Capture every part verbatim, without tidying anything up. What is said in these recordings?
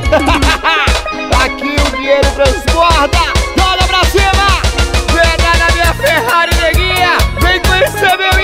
Aqui o dinheiro transborda. Olha pra cima. Pega na minha Ferrari, neguinha. Vem conhecer meu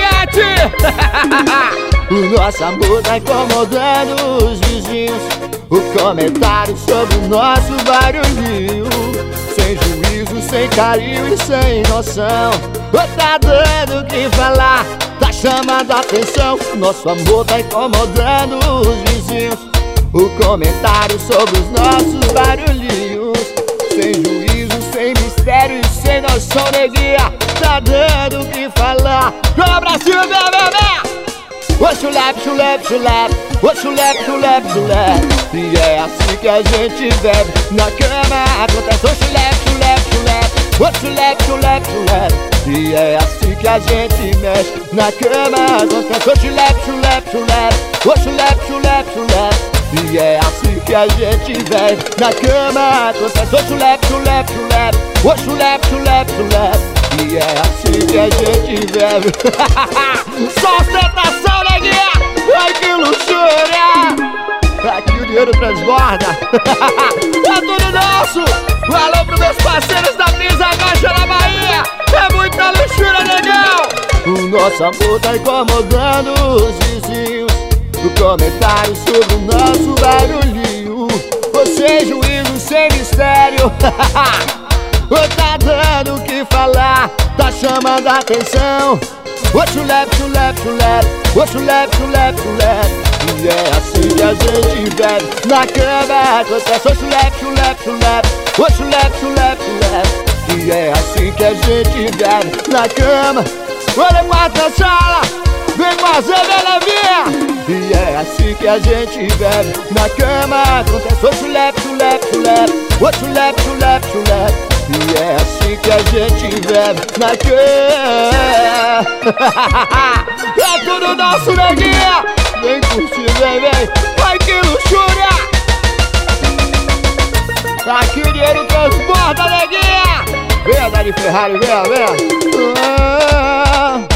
iate. O nosso amor tá incomodando os vizinhos. O comentário sobre o nosso barulhinho. Sem juízo, sem carinho e sem noção. Tá dando o que falar, tá chamando a atenção. Nosso amor tá incomodando os vizinhos. O comentário sobre os nossos barulhinhos. Sem juízo, sem mistério e sem noção, neguinha. Tá dando o que falar. Vamos pra cima, vem, vem, vem. Ô chulé, chulé, chulé. Ô chulé, chulé, chulé. E é assim que a gente bebe na cama. Acontece o chulé, chulé, chulé. Ô chulé, chulé, chulé. E é assim que a gente mexe na cama. Acontece o chulé, chulé, chulé. Ô chulé, chulé, chulé. E é assim que a gente bebe na cama. Acontece o chulé, chulé, chulé. Ô chulé, chulé, chulé. E é assim que a gente bebe. Só ostentação, neguinha. Ai, que luxúria. Aqui o dinheiro transborda. É tudo nosso. Alô pros meus parceiros da Brisa Gacha na Bahia. É muita luxúria, negão. O nosso amor tá incomodando os vizinhos. O comentário sobre o nosso barulhinho. Sem juízo, sem mistério. Tá dando o que falar, tá chamando a atenção. Ô chulé, chulé, chulé. Ô chulé, chulé, chulé. E é assim que a gente bebe na cama. Acontece o chulé, chulé, chulé. Ô chulé, chulé, chulé. E é assim que a gente bebe na cama. Olha quarto na sala, vem fazer minha levinha. E é assim que a gente bebe na cama. Acontece o chulé, chulé, chulé. Ô chulé, chulé, chulé. E é assim que a gente bebe na cama. É tudo nosso, neguinha. Vem curtir, vem, vem. Ai, que luxúria. Aqui o dinheiro transborda, neguinha. Venha dar de Ferrari, venha, venha. Ah.